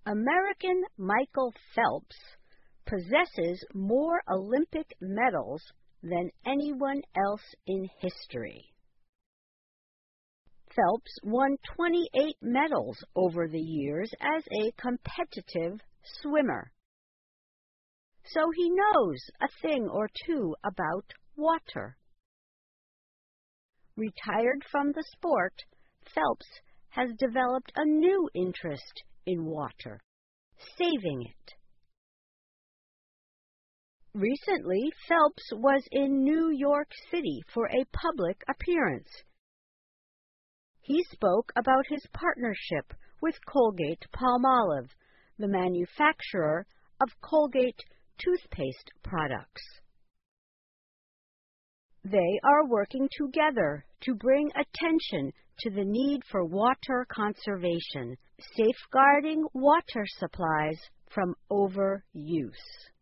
American Michael Phelps possesses more Olympic medals than anyone else in history. Phelps won 28 medals over the years as a competitive swimmer. So he knows a thing or two about water. Retired from the sport, Phelps has developed a new interest in water, saving it. Recently, Phelps was in New York City for a public appearance. He spoke about his partnership with Colgate-Palmolive, the manufacturer of Colgate toothpaste products. They are working together to bring attention to the need for water conservation, safeguarding water supplies from overuse.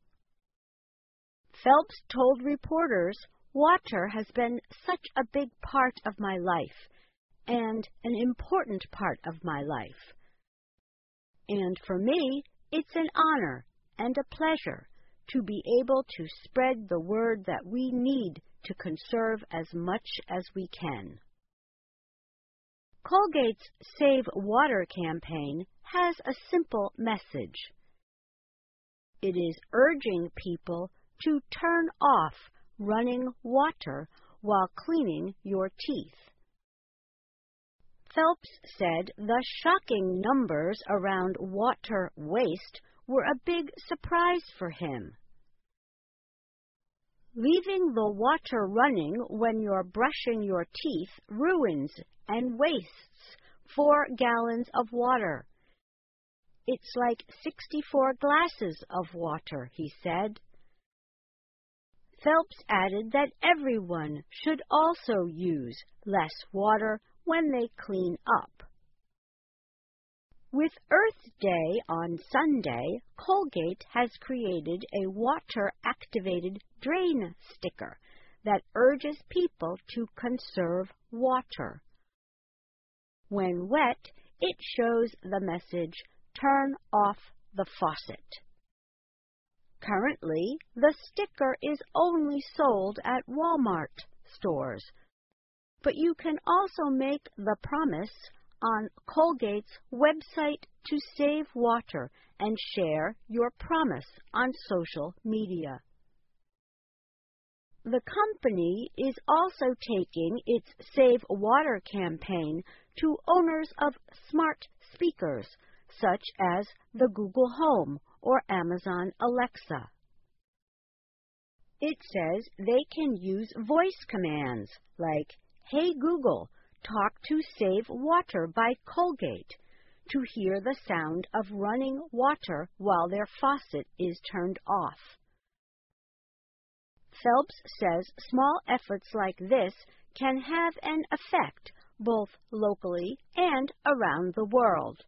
Phelps told reporters, "Water has been such a big part of my life and an important part of my life. And for me, it's an honor and a pleasure to be able to spread the word that we need to conserve as much as we can." Colgate's Save Water campaign has a simple message. It is urging people to turn off running water while cleaning your teeth. Phelps said the shocking numbers around water waste were a big surprise for him. Leaving the water running when you're brushing your teeth ruins and wastes 4 gallons of water. It's like 64 glasses of water, he said. Phelps added that everyone should also use less water when they clean up. With Earth Day on Sunday, Colgate has created a water-activated drain sticker that urges people to conserve water. When wet, it shows the message, "Turn off the faucet." Currently, the sticker is only sold at Walmart stores, but you can also make the promise on Colgate's website to save water and share your promise on social media. The company is also taking its Save Water campaign to owners of smart speakers, such as the Google Home or Amazon Alexa. It says they can use voice commands like, "Hey Google, talk to Save Water by Colgate," to hear the sound of running water while their faucet is turned off. Phelps says small efforts like this can have an effect both locally and around the world.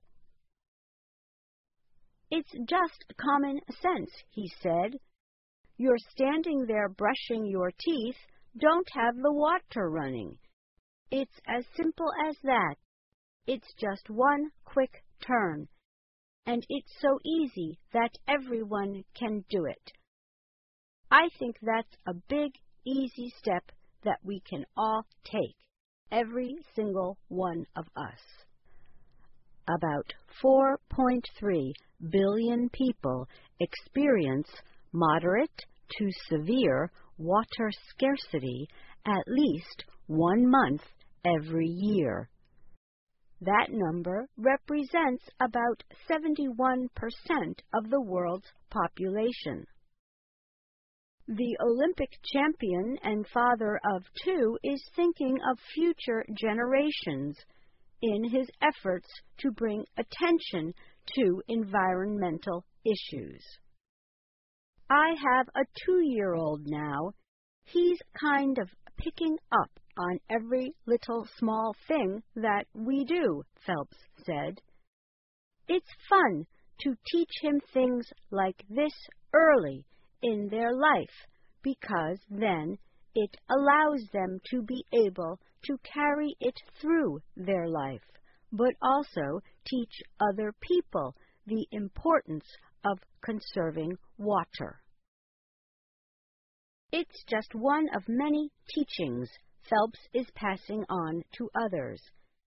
"It's just common sense," he said. "You're standing there brushing your teeth, don't have the water running. It's as simple as that. It's just one quick turn, and it's so easy that everyone can do it. I think that's a big, easy step that we can all take, every single one of us." About 4.3 billion people experience moderate to severe water scarcity at least 1 month every year. That number represents about 71% of the world's population. The Olympic champion and father of 2 is thinking of future generations in his efforts to bring attention to environmental issues. "I have a 2-year-old now. He's kind of picking up on every little small thing that we do," Phelps said. "It's fun to teach him things like this early in their life, because then it allows them to be able to carry it through their life, but also teach other people the importance of conserving water. It's just one of many teachings Phelps is passing on to others.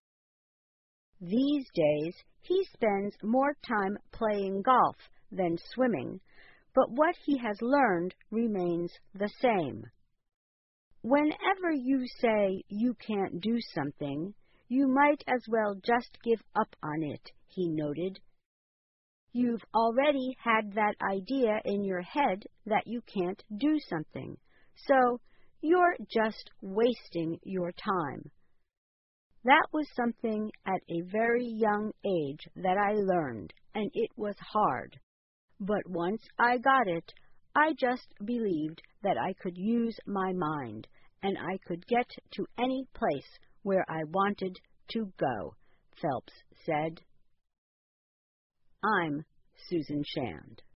These days, he spends more time playing golf than swimming, but what he has learned remains the same. Whenever you say you can't do something, you might as well just give up on it, he noted. You've already had that idea in your head that you can't do something, so you're just wasting your time. That was something at a very young age that I learned, and it was hard. But once I got it, I just believed that I could use my mind, and I could get to any place where I wanted to go, Phelps said. I'm Susan Shand.